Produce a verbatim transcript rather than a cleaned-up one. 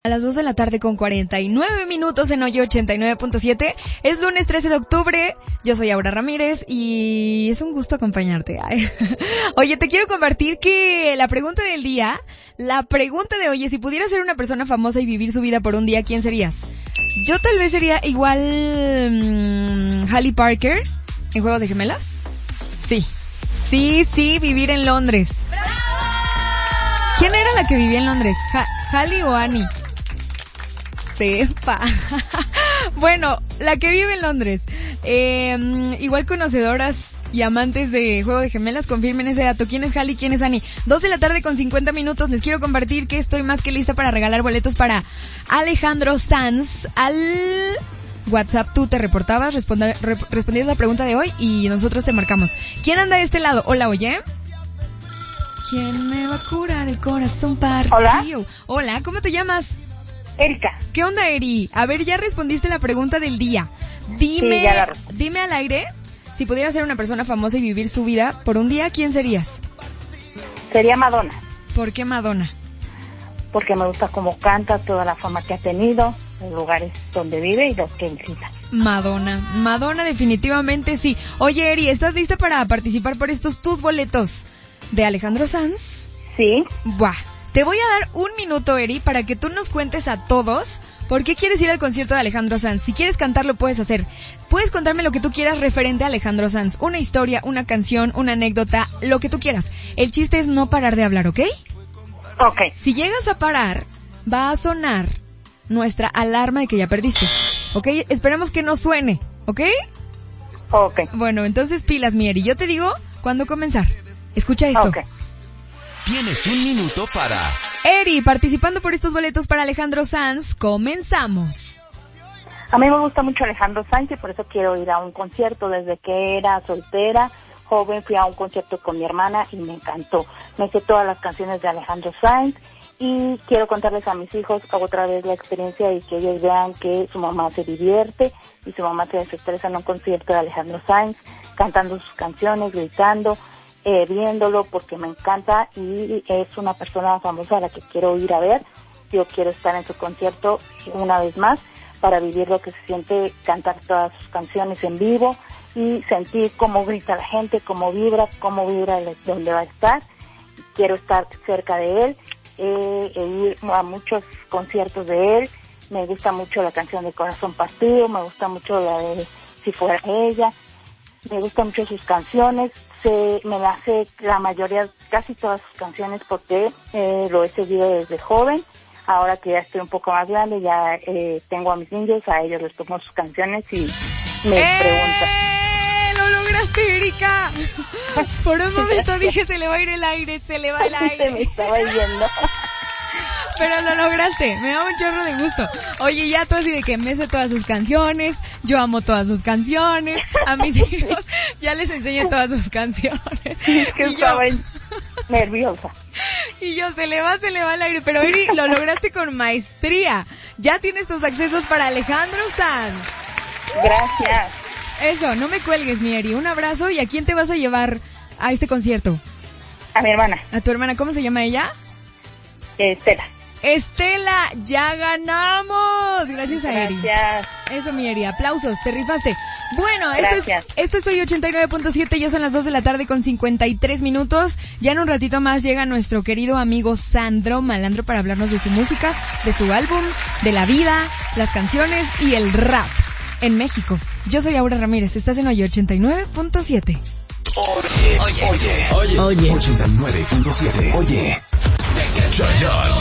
A las dos de la tarde con cuarenta y nueve minutos en Oye ochenta y nueve punto siete. Es lunes trece de octubre. Yo soy Aura Ramírez y es un gusto acompañarte. Ay. Oye, te quiero compartir que la pregunta del día, la pregunta de hoy es: si pudieras ser una persona famosa y vivir su vida por un día, ¿quién serías? Yo tal vez sería igual mmm, Halle Parker en Juego de Gemelas. Sí, sí, sí, vivir en Londres. ¡Bravo! ¿Quién era la que vivía en Londres? Ha- ¿Halle o Annie? Sepa. Bueno, la que vive en Londres. Eh, igual conocedoras y amantes de Juego de Gemelas, confirmen ese dato. ¿Quién es Halle y quién es Annie? Dos de la tarde con cincuenta minutos. Les quiero compartir que estoy más que lista para regalar boletos para Alejandro Sanz. Al WhatsApp tú te reportabas, responda, rep, respondías la pregunta de hoy y nosotros te marcamos. ¿Quién anda de este lado? Hola, oye. ¿Quién me va a curar el corazón partido? Hola. Hola, ¿cómo te llamas? Erika. ¿Qué onda, Eri? A ver, ya respondiste la pregunta del día. Dime, sí, ya la respondí. Dime al aire, si pudieras ser una persona famosa y vivir su vida por un día, ¿quién serías? Sería Madonna. ¿Por qué Madonna? Porque me gusta cómo canta, toda la fama que ha tenido, los lugares donde vive y los que visita. Madonna, Madonna definitivamente sí. Oye, Eri, ¿estás lista para participar por estos tus boletos de Alejandro Sanz? Sí. Buah. Te voy a dar un minuto, Eri, para que tú nos cuentes a todos por qué quieres ir al concierto de Alejandro Sanz. Si quieres cantar, lo puedes hacer. Puedes contarme lo que tú quieras referente a Alejandro Sanz. Una historia, una canción, una anécdota, lo que tú quieras. El chiste es no parar de hablar, ¿ok? Ok. Si llegas a parar, va a sonar nuestra alarma de que ya perdiste, ¿ok? Esperemos que no suene, ¿ok? Ok. Bueno, entonces pilas, mi Eri. Yo te digo cuándo comenzar. Escucha esto. Ok. Tienes un minuto para... Eri, participando por estos boletos para Alejandro Sanz, comenzamos. A mí me gusta mucho Alejandro Sanz y por eso quiero ir a un concierto. Desde que era soltera, joven, fui a un concierto con mi hermana y me encantó. Me sé todas las canciones de Alejandro Sanz y quiero contarles a mis hijos otra vez la experiencia y que ellos vean que su mamá se divierte y su mamá se desestresa en un concierto de Alejandro Sanz, cantando sus canciones, gritando, Eh, viéndolo porque me encanta y es una persona famosa a la que quiero ir a ver. Yo quiero estar en su concierto una vez más para vivir lo que se siente cantar todas sus canciones en vivo y sentir cómo grita la gente, cómo vibra, cómo vibra el, donde va a estar. Quiero estar cerca de él, eh, e ir a muchos conciertos de él. Me gusta mucho la canción de Corazón Partido, me gusta mucho la de Si Fuera Ella. Me gustan mucho sus canciones, se, me las sé la mayoría, casi todas sus canciones porque eh, lo he seguido desde joven. Ahora que ya estoy un poco más grande, ya eh, tengo a mis niños, a ellos les tomo sus canciones y me ¡Eh! preguntan. ¡Lo lograste, Erika! Por un momento dije, se le va a ir el aire, se le va el aire. Se me estaba yendo. Pero lo lograste, me da un chorro de gusto. Oye, ya tú así de que me sé todas sus canciones, yo amo todas sus canciones, a mis hijos ya les enseñé todas sus canciones. Sí, es que y estaba yo, nerviosa. Y yo, se le va, se le va el aire. Pero Eri, lo lograste con maestría. Ya tienes tus accesos para Alejandro Sanz. Gracias. Eso, no me cuelgues, mi Eri. Un abrazo. ¿Y a quién te vas a llevar a este concierto? A mi hermana. ¿A tu hermana? ¿Cómo se llama ella? Estela. Estela, ya ganamos. Gracias a Eri. Gracias. Eso, mi Eri, aplausos, te rifaste. Bueno, esto es, Gracias. esto es Hoy ochenta y nueve punto siete, ya son las dos de la tarde con cincuenta y tres minutos. Ya en un ratito más llega nuestro querido amigo Sandro Malandro para hablarnos de su música, de su álbum, de la vida, las canciones y el rap en México. Yo soy Aura Ramírez, estás en Hoy ochenta y nueve punto siete. Oye, oye, oye, oye, ochenta y nueve punto siete. Oye, Chayanne.